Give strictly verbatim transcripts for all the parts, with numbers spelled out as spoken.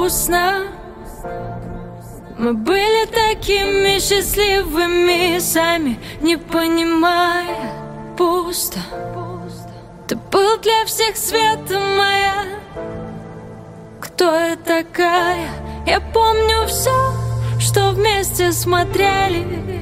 грустно. Мы были такими счастливыми, сами не понимая, пусто. Ты был для всех светом моя. Кто я такая? Я помню все, что вместе смотрели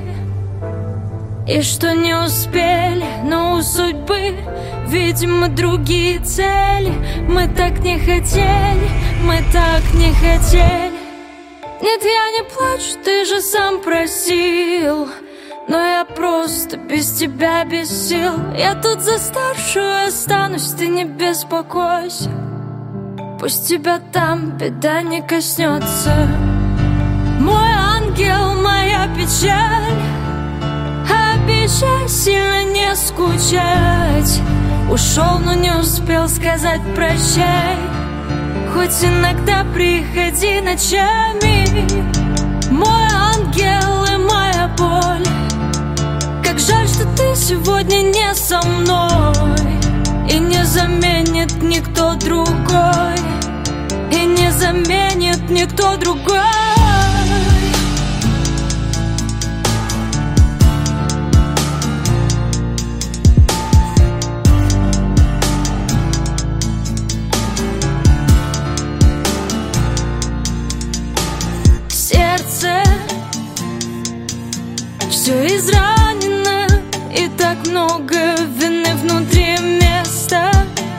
и что не успели, но у судьбы, видимо, другие цели. Мы так не хотели, мы так не хотели. Нет, я не плачу, ты же сам просил, но я просто без тебя, без сил. Я тут за старшую останусь, ты не беспокойся. Пусть тебя там беда не коснется. Мой ангел, моя печаль, обещай сильно не скучать. Ушел, но не успел сказать прощай. Хоть иногда приходи ночами. Мой ангел и моя боль. Как жаль, что ты сегодня не со мной, и не заменит никто другой, и не заменит никто другой. Сердце все изранено, и так много вины внутри места.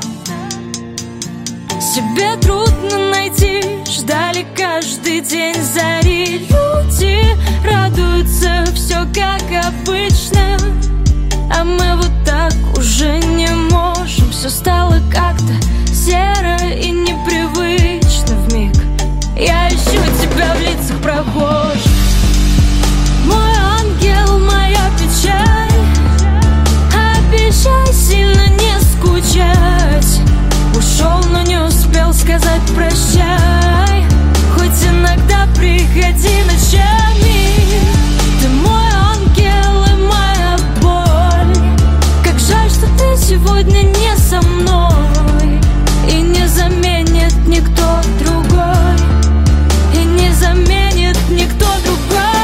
Себе трудно найти, ждали каждый день зари. Люди радуются, все как обычно, а мы вот так уже не можем. Все стало как-то серо и непривычно вмиг. Я ищу тебя в лицах прохожих. Мой ангел, моя печаль, обещай сильно не скучать. Ушел, но не успел сказать прощай. Хоть иногда приходи ночами. Ты мой ангел и моя боль. Как жаль, что ты сегодня не со мной, и не заменит никто другой, и не заменит никто другой.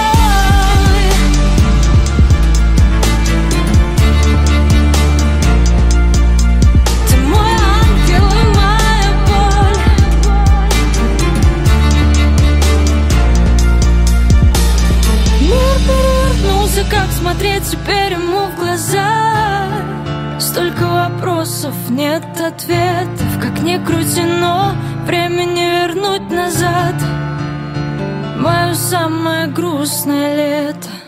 Ты мой ангел и моя боль. Мир перевернулся, как смотреть теперь ему в глаза? Столько вопросов, нет ответов. Как ни крути, но время не вернуть назад. Мое самое грустное лето.